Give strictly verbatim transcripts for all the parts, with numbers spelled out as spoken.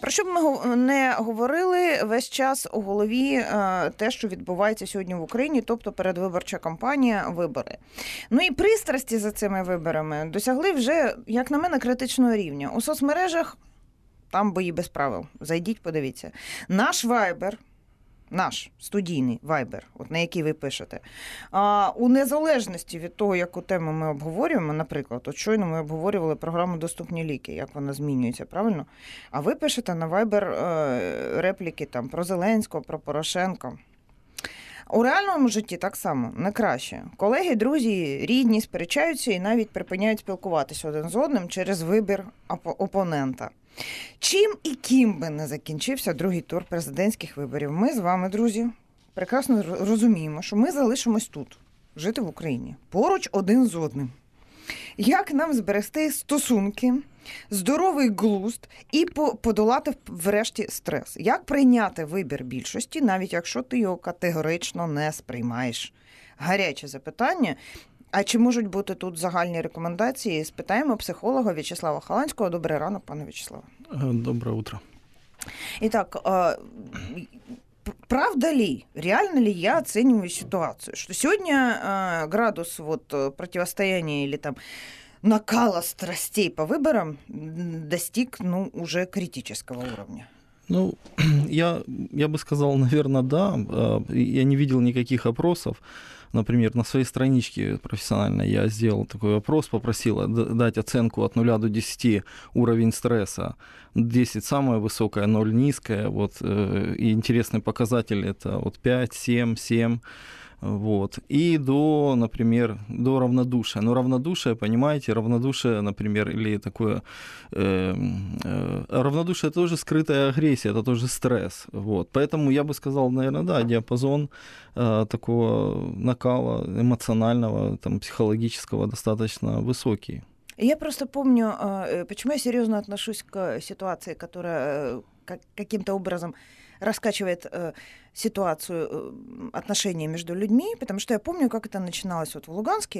Про що б ми не говорили, весь час у голові те, що відбувається сьогодні в Україні, тобто передвиборча кампанія, вибори. Ну і пристрасті за цими виборами досягли вже, як на мене, критичного рівня. У соцмережах там бої без правил. Зайдіть, подивіться. Наш Вайбер, наш студійний Вайбер, от на який ви пишете, а, у незалежності від того, яку тему ми обговорюємо, наприклад, от щойно ми обговорювали програму «Доступні ліки», як вона змінюється, правильно? А ви пишете на Вайбер е, репліки там, про Зеленського, про Порошенка. У реальному житті так само, не краще. Колеги, друзі, рідні сперечаються і навіть припиняють спілкуватися один з одним через вибір опонента. Чим і ким би не закінчився другий тур президентських виборів, ми з вами, друзі, прекрасно розуміємо, що ми залишимось тут, жити в Україні, поруч один з одним. Як нам зберегти стосунки, здоровий глузд і подолати врешті стрес? Як прийняти вибір більшості, навіть якщо ти його категорично не сприймаєш? Гаряче запитання. А чи можуть бути тут загальні рекомендації? Спитаємо психолога В'ячеслава Халанського. Добрий ранок, пане В'ячеславе. Доброе утро. Итак, правда ли, реально ли я оцениваю ситуацию, что сегодня градус вот противостояния или там накала страстей по выборам достиг, ну, уже критического уровня? Ну, я, я бы сказал, наверное, да. Я не видел никаких опросов. Например, на своей страничке профессиональной я сделал такой опрос, попросил дать оценку от нуля до десяти уровень стресса. десять самая высокая, ноль низкая. Вот, и интересный показатель это вот пять, семь, семь. Вот. И до, например, до равнодушия. Но равнодушие, понимаете, равнодушие, например, или такое... Э, э, равнодушие – это тоже скрытая агрессия, это тоже стресс. Вот. Поэтому я бы сказал, наверное, да, диапазон э, такого накала эмоционального, там, психологического достаточно высокий. Я просто помню, почему я серьезно отношусь к ситуации, которая каким-то образом раскачивает э, ситуацию э, отношений между людьми, потому что я помню, как это начиналось вот в Луганске,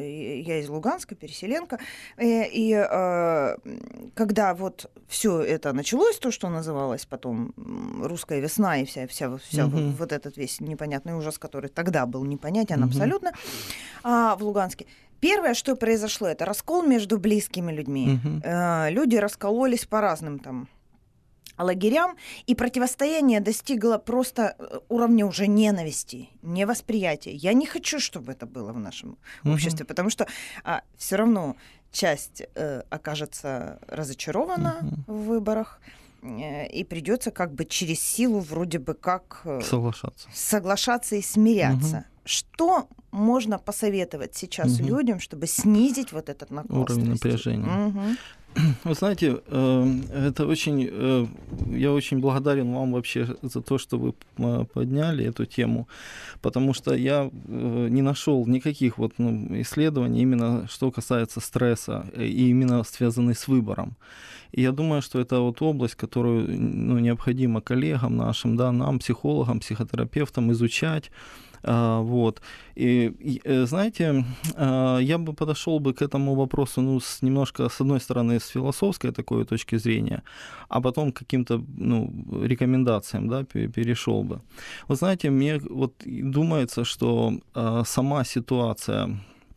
я из Луганска, переселенка, и, и э, когда вот все это началось, то, что называлось потом «Русская весна» и вся, вся, вся uh-huh. вот этот весь непонятный ужас, который тогда был непонятен uh-huh. абсолютно, а, в Луганске. Первое, что произошло, это раскол между близкими людьми. Uh-huh. Э, люди раскололись по разным там лагерям, и противостояние достигло просто уровня уже ненависти, невосприятия. Я не хочу, чтобы это было в нашем uh-huh. обществе, потому что а, все равно часть э, окажется разочарована uh-huh. в выборах, э, и придется как бы через силу вроде бы как э, соглашаться. соглашаться и смиряться. Uh-huh. Что можно посоветовать сейчас uh-huh. людям, чтобы снизить вот этот накал уровень напряжения? Uh-huh. Вы знаете, это очень, я очень благодарен вам вообще за то, что вы подняли эту тему, потому что я не нашел никаких вот, ну, исследований именно что касается стресса и именно связанный с выбором. И я думаю, что это вот область, которую, ну, необходимо коллегам нашим, да, нам, психологам, психотерапевтам изучать. Вот. И, и, знаете, я бы подошел бы к этому вопросу, ну, с, немножко, с одной стороны, с философской такой точки зрения, а потом к каким-то, ну, рекомендациям, да, перешел бы. Вы знаете, мне вот думается, что сама ситуация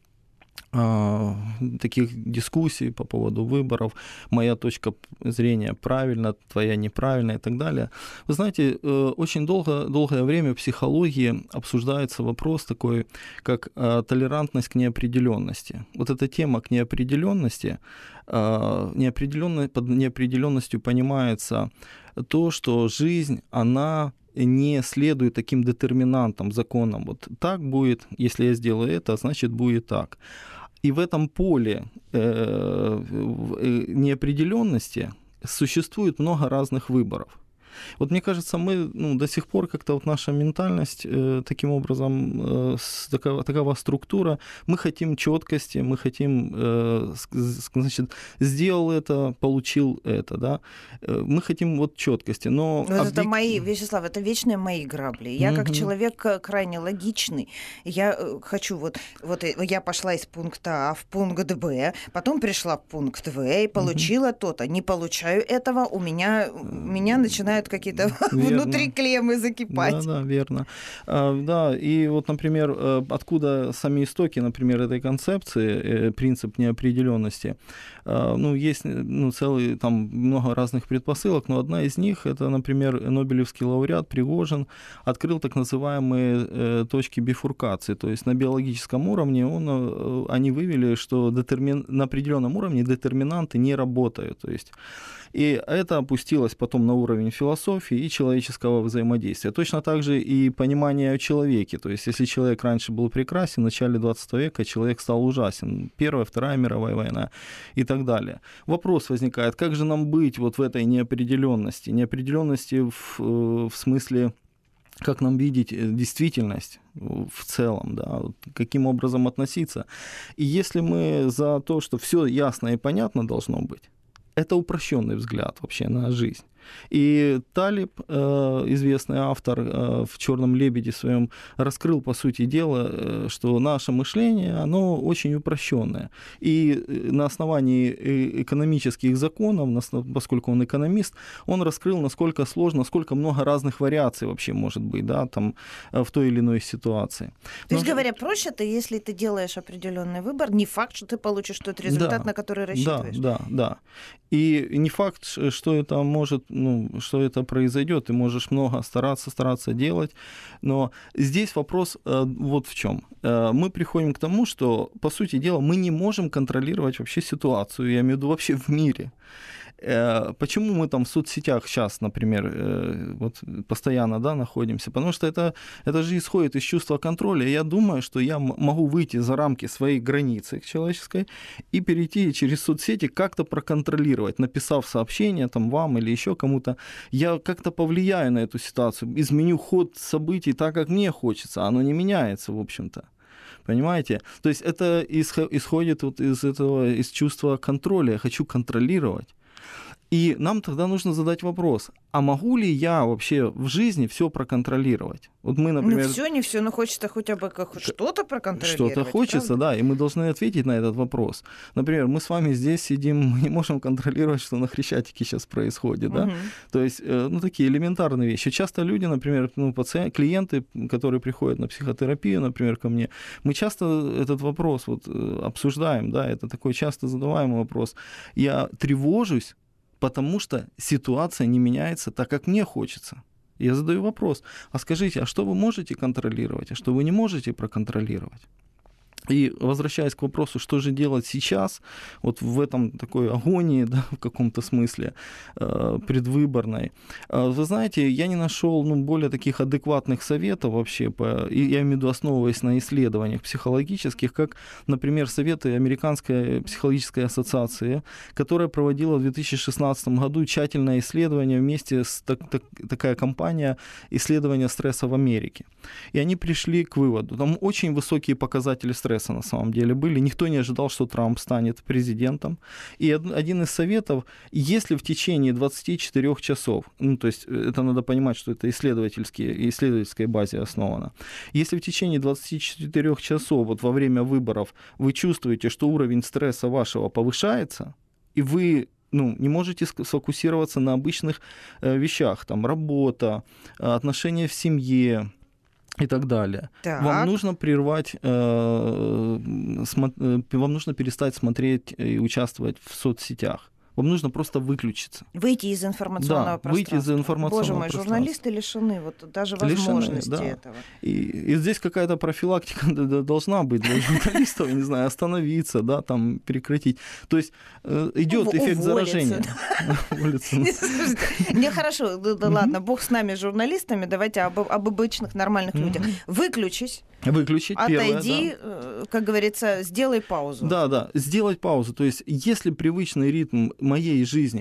таких дискуссий по поводу выборов, моя точка зрения правильно, твоя неправильно и так далее. Вы знаете, очень долго, долгое время в психологии обсуждается вопрос такой, как толерантность к неопределенности. Вот эта тема к неопределенности, неопределенной, под неопределенностью понимается то, что жизнь, она не следует таким детерминантам, законам. Вот так будет, если я сделаю это, значит будет так. И в этом поле э, неопределенности существует много разных выборов. Вот мне кажется, мы ну, до сих пор как-то вот наша ментальность э, таким образом, э, с, такова, такова структура, мы хотим четкости, мы хотим, э, значит, сделал это, получил это, да, э, мы хотим вот четкости, но... Вот объект... это мои, Вячеслав, это вечные мои грабли. Я mm-hmm. как человек крайне логичный, я хочу вот, вот я пошла из пункта А в пункт Б, потом пришла в пункт В и получила mm-hmm. то-то. Не получаю этого, у меня, у меня начинают какие-то внутри клеммы закипать. Да, да, верно. А, да, и вот, например, откуда сами истоки, например, этой концепции, принцип неопределенности, а, ну, есть ну, целый, там, много разных предпосылок, но одна из них, это, например, нобелевский лауреат Пригожин открыл так называемые э, точки бифуркации, то есть на биологическом уровне он, э, они вывели, что детермин... на определенном уровне детерминанты не работают, то есть и это опустилось потом на уровень философии и человеческого взаимодействия. Точно так же и понимание о человеке. То есть если человек раньше был прекрасен, в начале двадцатого века человек стал ужасен. Первая, Вторая мировая война и так далее. Вопрос возникает, как же нам быть вот в этой неопределенности? Неопределенности в, в смысле... как нам видеть действительность в целом, да, каким образом относиться. И если мы за то, что все ясно и понятно должно быть, это упрощенный взгляд вообще на жизнь. И Талиб, известный автор, в «Черном лебеде» своем раскрыл, по сути дела, что наше мышление, оно очень упрощенное. И на основании экономических законов, поскольку он экономист, он раскрыл, насколько сложно, насколько много разных вариаций вообще может быть, да, там, в той или иной ситуации. То есть, Но... говоря проще, ты, если ты делаешь определенный выбор, не факт, что ты получишь тот результат, да, на который рассчитываешь. Да, да, да. И не факт, что это может, ну, что это произойдет. Ты можешь много стараться, стараться делать. Но здесь вопрос э, вот в чем. Э, мы приходим к тому, что, по сути дела, мы не можем контролировать вообще ситуацию, я имею в виду вообще в мире. Почему мы там в соцсетях сейчас, например, вот постоянно, да, находимся? Потому что это, это же исходит из чувства контроля. Я думаю, что я могу выйти за рамки своей границы человеческой и перейти через соцсети, как-то проконтролировать, написав сообщение там, вам или еще кому-то. Я как-то повлияю на эту ситуацию, изменю ход событий так, как мне хочется. Оно не меняется, в общем-то. Понимаете? То есть это исходит вот из этого, из чувства контроля. Я хочу контролировать. И нам тогда нужно задать вопрос, а могу ли я вообще в жизни все проконтролировать? Вот мы, например... Ну, все, не все, но хочется хотя бы как что-то проконтролировать. Что-то хочется, правда? Да, и мы должны ответить на этот вопрос. Например, мы с вами здесь сидим, мы не можем контролировать, что на Хрещатике сейчас происходит, да? Угу. То есть, ну, такие элементарные вещи. Часто люди, например, ну, пациенты, клиенты, которые приходят на психотерапию, например, ко мне, мы часто этот вопрос вот обсуждаем, да, это такой часто задаваемый вопрос. Я тревожусь, потому что ситуация не меняется так, как мне хочется. Я задаю вопрос, а скажите, а что вы можете контролировать, а что вы не можете проконтролировать? И возвращаясь к вопросу, что же делать сейчас, вот в этом такой агонии, да, в каком-то смысле, э, предвыборной, э, вы знаете, я не нашел ну, более таких адекватных советов вообще, по, я имею в виду, основываясь на исследованиях психологических, как, например, советы Американской психологической ассоциации, которая проводила в две тысячи шестнадцатом году тщательное исследование вместе с так, так, такая компания исследования стресса в Америке. И они пришли к выводу, там очень высокие показатели стресса на самом деле были. Никто не ожидал, что Трамп станет президентом. И один из советов, если в течение двадцати четырёх часов, ну, то есть это надо понимать, что это исследовательские, исследовательской базе основано, если в течение двадцати четырёх часов вот во время выборов вы чувствуете, что уровень стресса вашего повышается, и вы ну, не можете сфокусироваться на обычных э, вещах, там, работа, отношения в семье, и так далее. Так. Вам нужно прервать, э, смо- вам нужно перестать смотреть и участвовать в соцсетях. Вам нужно просто выключиться. Выйти из информационного да, пространства. Выйти из информационного Боже мой, пространства. Журналисты лишены вот даже возможности лишены, да. этого. И, и здесь какая-то профилактика должна быть для журналистов, я не знаю, остановиться, да, там, прекратить. То есть идет эффект заражения. Мне хорошо, ладно, бог с нами, журналистами, давайте об обычных нормальных людях. Выключись. Выключить, отойди, первое, да. Как говорится, сделай паузу. Да, да, сделать паузу. То есть, если привычный ритм моей жизни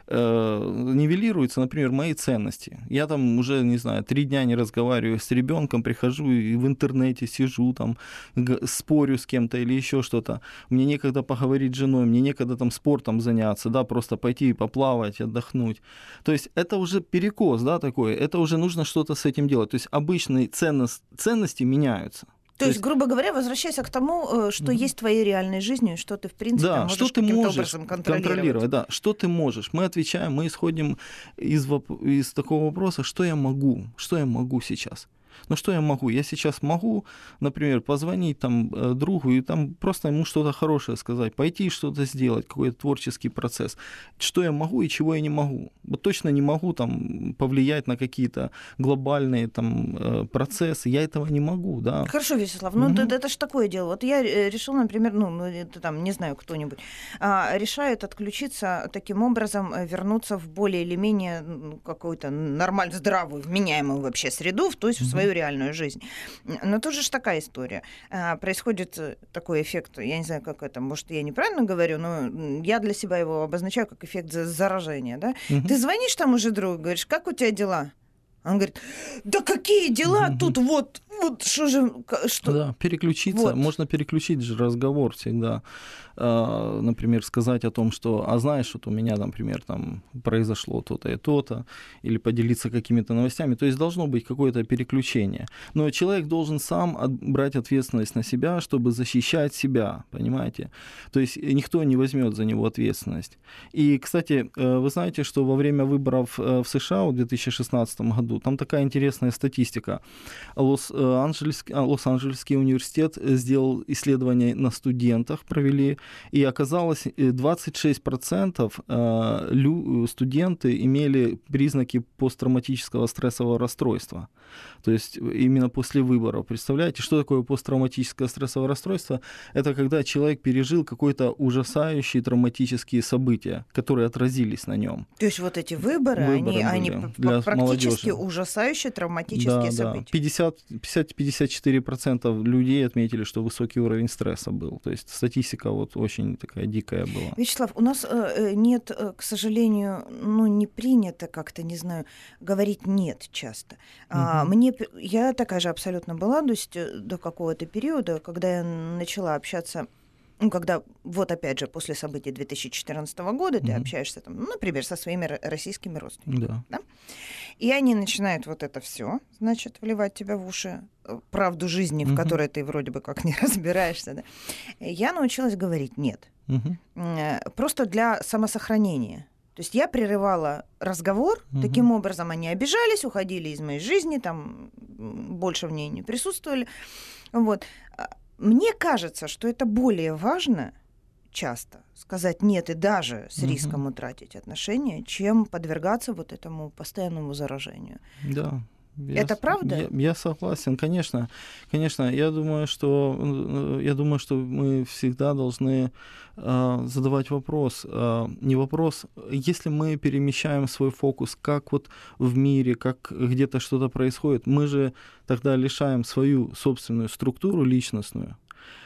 э, нивелируются, например, мои ценности. Я там уже, не знаю, три дня не разговариваю с ребенком, прихожу и в интернете сижу, там, спорю с кем-то или еще что-то. Мне некогда поговорить с женой, мне некогда там спортом заняться, да, просто пойти и поплавать, отдохнуть. То есть это уже перекос, да, такой, это уже нужно что-то с этим делать. То есть обычные ценность, ценности меняются. То, То есть, грубо говоря, возвращаясь к тому, что mm-hmm. есть твоей реальной жизнью, что ты, в принципе, да, можешь что ты каким-то можешь образом контролировать. контролировать. Да, что ты можешь. Мы отвечаем, мы исходим из, из такого вопроса, что я могу, что я могу сейчас. Ну что я могу? Я сейчас могу, например, позвонить там другу и там просто ему что-то хорошее сказать, пойти что-то сделать, какой-то творческий процесс. Что я могу и чего я не могу. Вот точно не могу там повлиять на какие-то глобальные там процессы. Я этого не могу, да. Хорошо, Вячеслав, ну mm-hmm. это, это ж такое дело. Вот я решил, например, ну, это, там, не знаю, кто-нибудь, а, решает отключиться таким образом, вернуться в более или менее ну, какую-то нормальную, здравую, вменяемую вообще среду, то есть mm-hmm. в свою реальную жизнь. Но тоже ж такая история. Происходит такой эффект, я не знаю, как это, может, я неправильно говорю, но я для себя его обозначаю как эффект заражения. Да? Угу. Ты звонишь там уже другу, говоришь, как у тебя дела? Он говорит, да какие дела угу. тут вот, вот что же... Что? Да, переключиться, вот. Можно переключить же разговор всегда. Например, сказать о том, что, а знаешь, вот у меня, например, там произошло то-то и то-то, или поделиться какими-то новостями. То есть должно быть какое-то переключение. Но человек должен сам брать ответственность на себя, чтобы защищать себя, понимаете? То есть никто не возьмет за него ответственность. И, кстати, вы знаете, что во время выборов в США в две тысячи шестнадцатом году, там такая интересная статистика. Лос-Анджелесский, Лос-Анджелесский университет сделал исследование на студентах, провели, и оказалось, двадцать шесть процентов студенты имели признаки посттравматического стрессового расстройства. То есть именно после выборов. Представляете, что такое посттравматическое стрессовое расстройство? Это когда человек пережил какое-то ужасающие травматические события, которые отразились на нем. То есть вот эти выборы, выборы они, они для практически молодежи. Ужасающие травматические да, события. Да. пятьдесят-пятьдесят четыре процента людей отметили, что высокий уровень стресса был. То есть статистика вот очень такая дикая была. Вячеслав, у нас э, нет, к сожалению, ну не принято как-то, не знаю, говорить «нет» часто. Угу. А, мне, я такая же абсолютно была, то есть до какого-то периода, когда я начала общаться, ну, когда, вот опять же, после событий две тысячи четырнадцатого года ты mm-hmm. общаешься, там, ну, например, со своими российскими родственниками, да. Да? И они начинают вот это все, значит, вливать тебя в уши, правду жизни, mm-hmm. в которой ты вроде бы как не разбираешься. Да? Я научилась говорить «нет», mm-hmm. просто для самосохранения. То есть я прерывала разговор, угу. таким образом они обижались, уходили из моей жизни, там больше в ней не присутствовали. Вот. Мне кажется, что это более важно часто сказать «нет» и даже с угу. риском утратить отношения, чем подвергаться вот этому постоянному заражению. Да. Я, это правда? Я, я согласен, конечно, конечно. Я думаю, что я думаю, что мы всегда должны э, задавать вопрос. Э, не вопрос, если мы перемещаем свой фокус, как вот в мире, как где-то что-то происходит, мы же тогда лишаем свою собственную структуру личностную.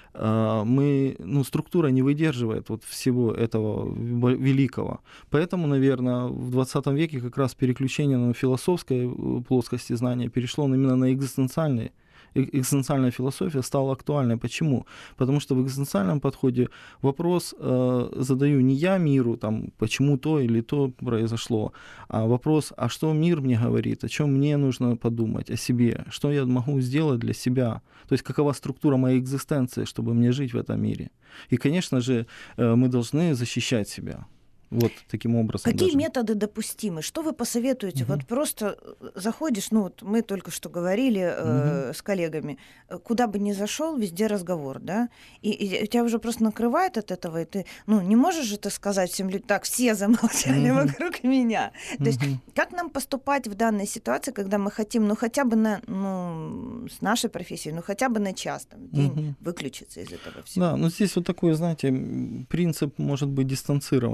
Мы, ну, структура не выдерживает вот всего этого великого. Поэтому, наверное, в двадцатом веке как раз переключение на философской плоскости знания перешло именно на экзистенциальные. Экзистенциальная философия стала актуальной. Почему? Потому что в экзистенциальном подходе вопрос э, задаю не я миру, там, почему то или то произошло, а вопрос, а что мир мне говорит, о чем мне нужно подумать, о себе, что я могу сделать для себя, то есть какова структура моей экзистенции, чтобы мне жить в этом мире. И, конечно же, э, мы должны защищать себя. Вот таким образом. Какие даже. методы допустимы? Что вы посоветуете? Угу. Вот просто заходишь, ну вот мы только что говорили э, угу. с коллегами, куда бы ни зашел, везде разговор, да, и, и тебя уже просто накрывает от этого, и ты, ну не можешь же ты сказать всем людям, так, все замолчали угу. вокруг меня. То угу. есть как нам поступать в данной ситуации, когда мы хотим, ну хотя бы на, ну с нашей профессией, ну хотя бы на час, там, в день угу. выключиться из этого всего? Да, ну здесь вот такой, знаете, принцип может быть дистанцирования, то есть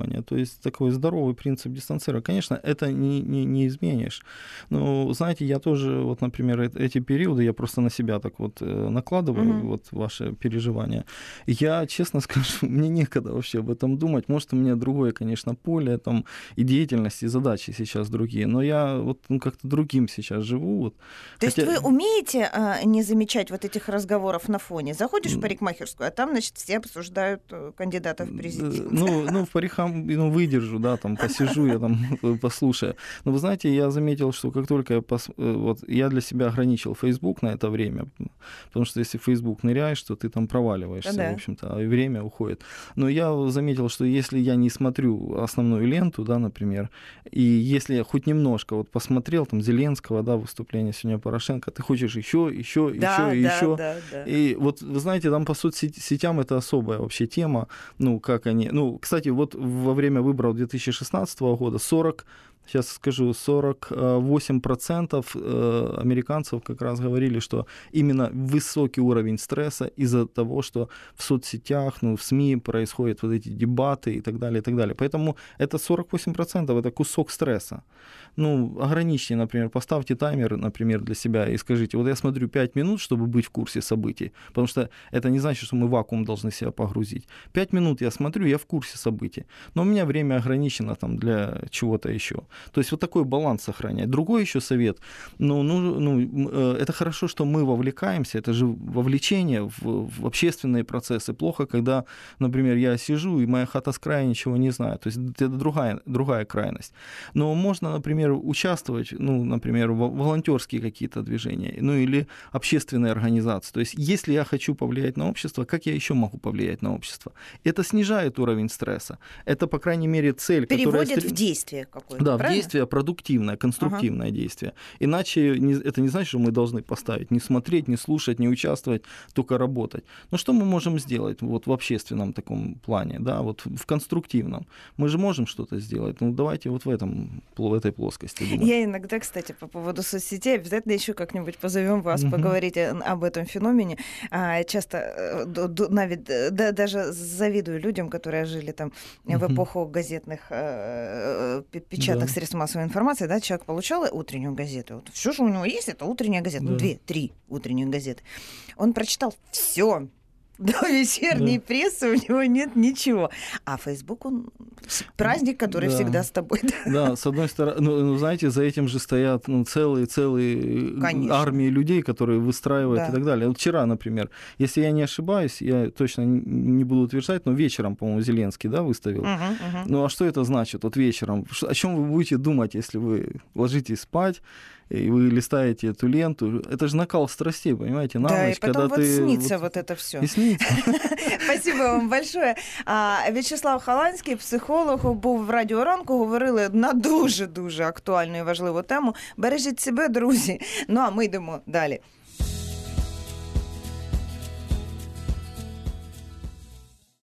есть такой здоровый принцип дистанцирования. Конечно, это не, не, не изменишь. Но, знаете, я тоже, вот, например, эти периоды, я просто на себя так вот накладываю, mm-hmm. вот ваши переживания. Я, честно скажу, мне некогда вообще об этом думать. Может, у меня другое, конечно, поле там, и деятельность, и задачи сейчас другие. Но я вот ну, как-то другим сейчас живу. Вот. То Хотя... есть вы умеете а, не замечать вот этих разговоров на фоне? Заходишь в парикмахерскую, а там, значит, все обсуждают кандидатов в президенты. Ну, ну в парикам ну, выдержу, да, там посижу, я там послушаю. Но вы знаете, я заметил, что как только я, пос... вот, я для себя ограничил Facebook на это время, потому что если в Facebook ныряешь, то ты там проваливаешься, да, в общем-то, а время уходит. Но я заметил, что если я не смотрю основную ленту, да, например, и если я хоть немножко вот посмотрел там Зеленского, да, выступление сегодня Порошенко, ты хочешь еще, еще, да, еще, да, еще. Да, да. И вот, вы знаете, там по соцсетям это особая вообще тема, ну, как они... Ну, кстати, вот во время выборов две тысячи шестнадцатого года сорок, сейчас скажу, сорок восемь процентов американцев как раз говорили, что именно высокий уровень стресса из-за того, что в соцсетях, ну, в СМИ происходят вот эти дебаты и так далее, и так далее. Поэтому это сорок восемь процентов, это кусок стресса. Ну, ограничьте, например, поставьте таймер, например, для себя и скажите, вот я смотрю пять минут, чтобы быть в курсе событий, потому что это не значит, что мы в вакуум должны себя погрузить. пять минут я смотрю, я в курсе событий, но у меня время ограничено там для чего-то еще. То есть вот такой баланс сохранять. Другой еще совет, ну, ну, ну, это хорошо, что мы вовлекаемся, это же вовлечение в, в общественные процессы. Плохо, когда, например, я сижу, и моя хата с края ничего не знает. То есть это другая, другая крайность. Но можно, например, участвовать, ну, например, в волонтерские какие-то движения, ну, или общественные организации. То есть если я хочу повлиять на общество, как я еще могу повлиять на общество? Это снижает уровень стресса. Это, по крайней мере, цель, переводит которая... в действие какое-то, да, правильно? В действие продуктивное, конструктивное ага. действие. Иначе не, это не значит, что мы должны поставить, не смотреть, не слушать, не участвовать, только работать. Но что мы можем сделать вот в общественном таком плане, да, вот в конструктивном? Мы же можем что-то сделать. Ну, давайте вот в, этом, в этой плоскости думать. Я иногда, кстати, по поводу соцсетей, обязательно еще как-нибудь позовем вас угу. поговорить об этом феномене. Часто даже завидую людям, которые жили там в эпоху газетных печатных да. средств массовой информации, да, человек получал утреннюю газету. Вот все, что у него есть, это утренняя газета. Да. Ну, две, три утренние газеты. Он прочитал все. До вечерней да. прессы у него нет ничего. А Facebook, он праздник, который да. всегда с тобой. Да, с одной стороны, ну, знаете, за этим же стоят ну, целые-целые армии людей, которые выстраивают да. и так далее. Вот вчера, например, если я не ошибаюсь, я точно не буду утверждать, но вечером, по-моему, Зеленский, да, выставил. Угу, угу. Ну, а что это значит? Вот вечером. О чем вы будете думать, если вы ложитесь спать, и вы листаете эту ленту? Это же накал страстей, понимаете, на да, ночь, и потом когда вот ты... снится вот, вот это все. И снится. Спасибо вам большое. В'ячеслав Халанський, психолог, був в Радіо Ранку, говорили на дуже-дуже актуальну і важливу тему. Бережіть себе, друзі. Ну, а ми йдемо далі.